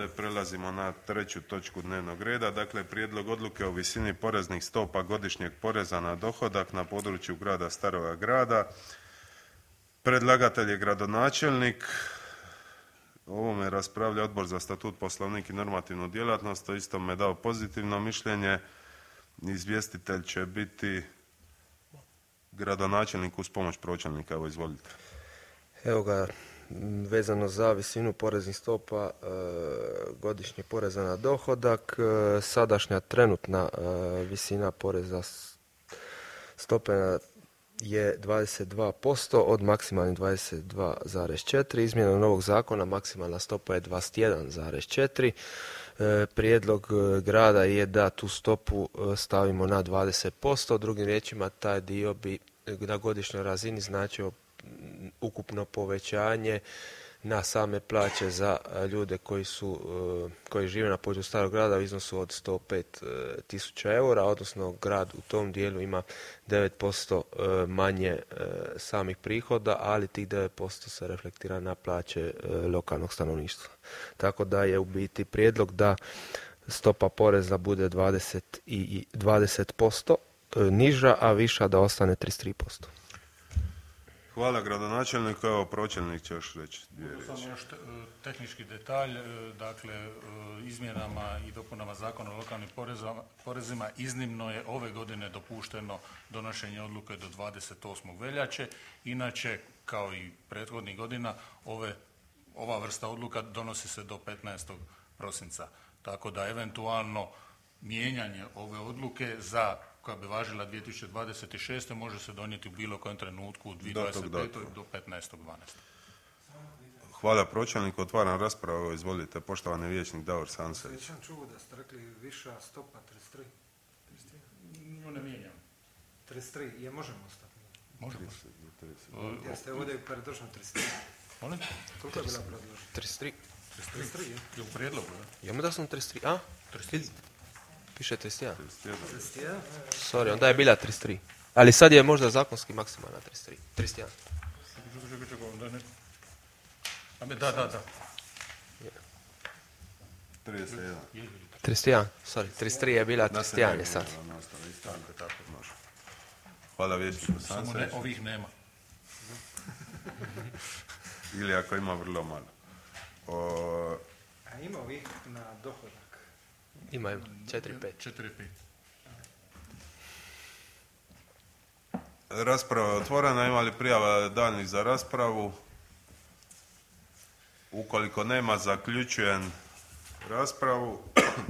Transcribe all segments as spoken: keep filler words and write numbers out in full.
te prelazimo na treću točku dnevnog reda, dakle prijedlog odluke o visini poreznih stopa godišnjeg poreza na dohodak na području grada Staroga Grada. Predlagatelj je gradonačelnik. O ovome raspravlja Odbor za statut, poslovnik i normativnu djelatnost, to isto me dao pozitivno mišljenje. Izvjestitelj će biti gradonačelnik uz pomoć pročelnika. Evo, izvolite. Evo ga, vezano za visinu poreznih stopa e, godišnje poreza na dohodak, e, sadašnja trenutna e, visina poreza stope je dvadeset dva posto od maksimalnih dvadeset dva zarez četiri. Izmjenom novog zakona maksimalna stopa je dvadeset jedan zarez četiri. E, prijedlog grada je da tu stopu stavimo na dvadeset posto. Drugim riječima, taj dio bi na godišnjoj razini značio ukupno povećanje na same plaće za ljude koji su koji žive na području Starog Grada u iznosu od sto pet tisuća eura, odnosno grad u tom dijelu ima devet posto manje samih prihoda, ali tih devet posto se reflektira na plaće lokalnog stanovništva. Tako da je u biti prijedlog da stopa poreza bude dvadeset posto niža, a viša da ostane trideset tri posto. Hvala gradonačelniku. Evo, pročelnik će još reći dvije riječi. Samo još tehnički detalj, dakle izmjenama i dopunama Zakona o lokalnim porezima iznimno je ove godine dopušteno donošenje odluke do dvadeset osmog veljače. Inače, kao i prethodnih godina, ove, ova vrsta odluka donosi se do petnaestog prosinca. Tako da eventualno mijenjanje ove odluke za koja bi važila dvije tisuće dvadeset šeste. može se donijeti u bilo kojem trenutku u dvije tisuće dvadeset pete. do petnaestog dvanaestog Hvala pročelniku. Otvaram raspravu. Izvolite, poštovani vijećnik Davor Sansević. Nisam čuo da ste rekli viša stopa trideset tri. Nju ne mijenjam. trideset tri, je možemo ostati? Možemo. Ja ste ovdje predloženo trideset tri. Molim? Koliko je bila predložena? trideset tri. trideset tri, je? Je u prijedlogu, da? Ja mu da sam trideset tri, a? trideset tri. Piše trideset jedan. trideset jedan? Sorry, onda je bila trideset tri. Ali sad je možda zakonski maksimalna trideset tri. trideset jedan. Čekaj, čekaj, čekaj, onda ne. Da, da, da. trideset jedan. trideset jedan, sorry, trideset tri je bila, trideset jedan je sad. Hvala vijećniku Samo ne, Sanseviću. ovih nema. Ili ako ima, vrlo malo. O, A ima ovih na dohodak? Ima, ima, četiri pet. četiri pet. rasprava je otvorena. Ima li prijava daljnjih za raspravu? Ukoliko nema, zaključujem raspravu.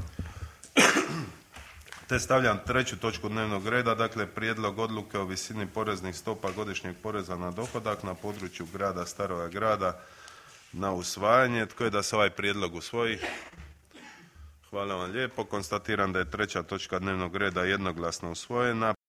Te stavljam treću točku dnevnog reda, dakle prijedlog odluke o visini poreznih stopa godišnjeg poreza na dohodak na području grada Staroga Grada na usvajanje. Tko je da se ovaj prijedlog usvoji? Hvala vam lijepo. Konstatiram da je treća točka dnevnog reda jednoglasno usvojena.